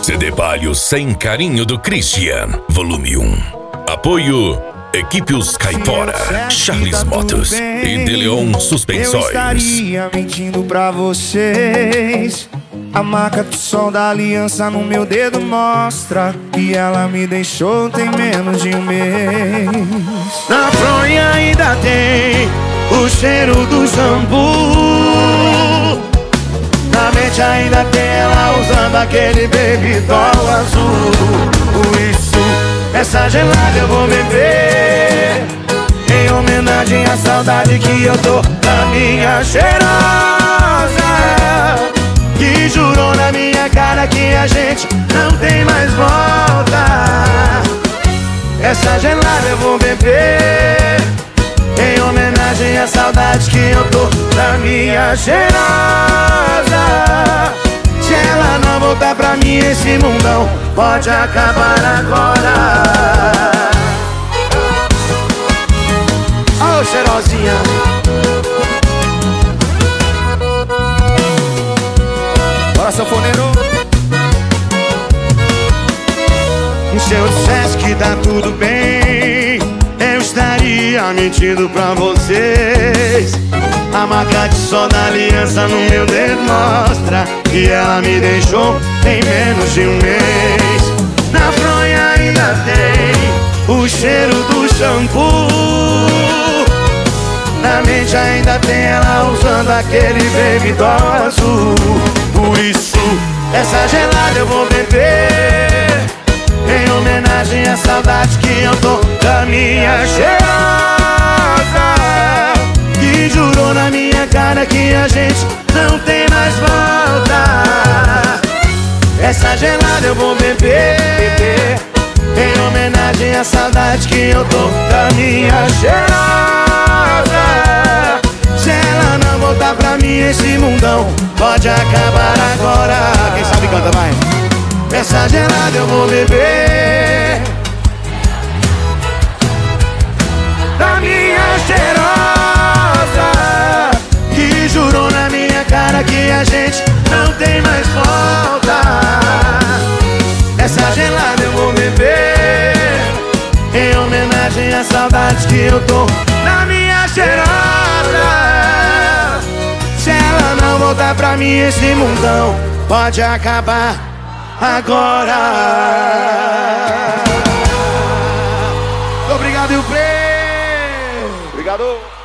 CD Palio Sem Carinho do Christian, volume 1. Apoio Equipe Os Caipora, Charles Motos e De Leon Suspensões. Eu estaria mentindo pra vocês. A marca do som da aliança no meu dedo mostra que ela me deixou tem menos de um mês. Na fronha ainda tem o cheiro do shampoo. Na mente ainda tem ela usando aquele baby doll azul. Por isso, essa gelada eu vou beber em homenagem à saudade que eu tô da minha cheirosa, que jurou na minha cara que a gente não tem mais volta. Essa gelada eu vou beber em homenagem à saudade que eu tô da minha cheirosa. Se ela não voltar pra mim, esse mundão pode acabar agora. Ô, cheirosinha, bora, sanfoneiro. Se eu dissesse que tá tudo bem, eu estaria mentindo pra vocês. A marca de sol da aliança no meu dedo mostra que ela me deixou em menos de um mês. Na fronha ainda tem o cheiro do shampoo. Na mente ainda tem ela usando aquele baby doll azul. Por isso, essa gelada eu vou beber em homenagem à saudade que eu tô da minha cheirosa, que jurou na minha cara que a gente não tem mais volta. Essa gelada eu vou beber em homenagem à saudade que eu tô da minha cheirosa. Se ela não voltar pra mim, esse mundão pode acabar agora. Quem sabe canta, vai. Essa gelada eu vou beber da minha cheirosa, que jurou na minha cara que a gente não tem mais volta. Essa gelada eu vou beber em homenagem à saudade que eu tô da minha cheirosa. Se ela não voltar pra mim, esse mundão pode acabar agora. Obrigado, e o Obrigado.